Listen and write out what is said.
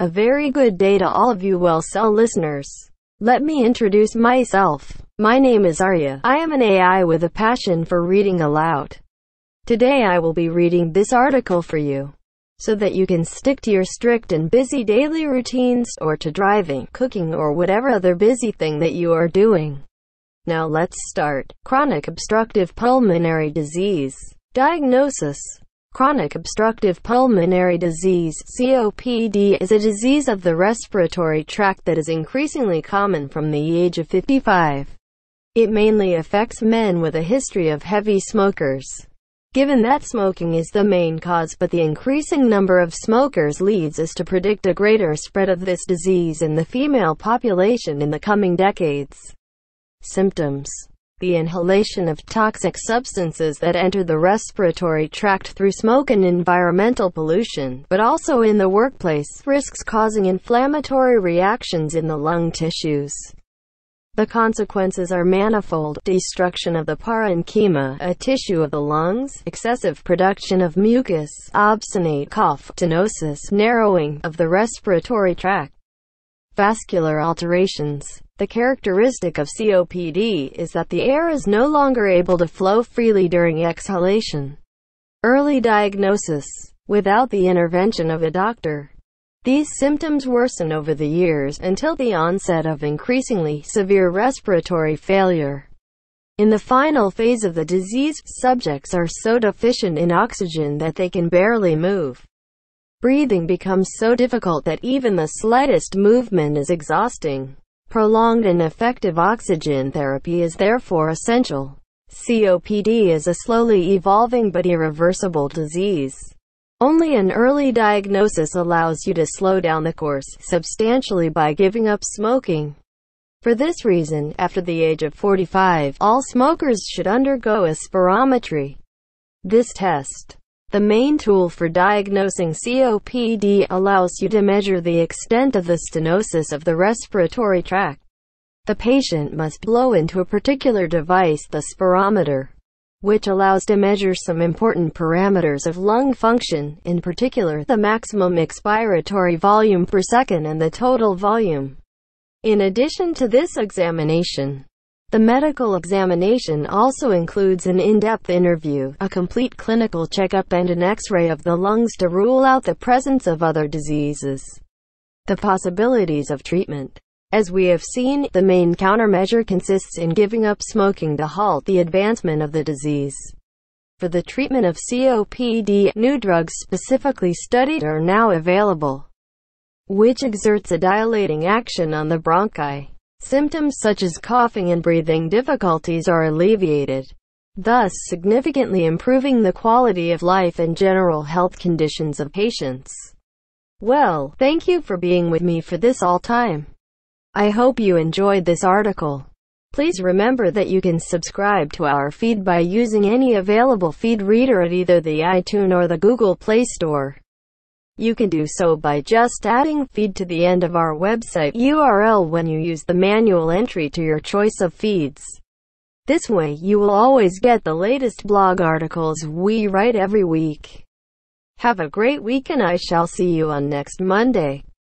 A very good day to all of you WellSell listeners. Let me introduce myself. My name is Arya. I am an AI with a passion for reading aloud. Today I will be reading this article for you, so that you can stick to your strict and busy daily routines, or to driving, cooking, or whatever other busy thing that you are doing. Now let's start. Chronic obstructive pulmonary disease. Diagnosis. Chronic obstructive pulmonary disease, COPD, is a disease of the respiratory tract that is increasingly common from the age of 55. It mainly affects men with a history of heavy smokers. Given that smoking is the main cause, but the increasing number of smokers leads us to predict a greater spread of this disease in the female population in the coming decades. Symptoms. The inhalation of toxic substances that enter the respiratory tract through smoke and environmental pollution, but also in the workplace, risks causing inflammatory reactions in the lung tissues. The consequences are manifold: destruction of the parenchyma, a tissue of the lungs, excessive production of mucus, obstinate cough, stenosis, narrowing of the respiratory tract. Vascular alterations. The characteristic of COPD is that the air is no longer able to flow freely during exhalation. Early diagnosis. Without the intervention of a doctor, these symptoms worsen over the years until the onset of increasingly severe respiratory failure. In the final phase of the disease, subjects are so deficient in oxygen that they can barely move. Breathing becomes so difficult that even the slightest movement is exhausting. Prolonged and effective oxygen therapy is therefore essential. COPD is a slowly evolving but irreversible disease. Only an early diagnosis allows you to slow down the course substantially by giving up smoking. For this reason, after the age of 45, all smokers should undergo a spirometry. This test, the main tool for diagnosing COPD, allows you to measure the extent of the stenosis of the respiratory tract. The patient must blow into a particular device, the spirometer, which allows to measure some important parameters of lung function, in particular, the maximum expiratory volume per second and the total volume. In addition to this examination, the medical examination also includes an in-depth interview, a complete clinical checkup, and an X-ray of the lungs to rule out the presence of other diseases. The possibilities of treatment. As we have seen, the main countermeasure consists in giving up smoking to halt the advancement of the disease. For the treatment of COPD, new drugs specifically studied are now available, which exerts a dilating action on the bronchi. Symptoms such as coughing and breathing difficulties are alleviated, thus significantly improving the quality of life and general health conditions of patients. Well, thank you for being with me for this all time. I hope you enjoyed this article. Please remember that you can subscribe to our feed by using any available feed reader at either the iTunes or the Google Play Store. You can do so by just adding feed to the end of our website URL when you use the manual entry to your choice of feeds. This way you will always get the latest blog articles we write every week. Have a great week, and I shall see you on next Monday.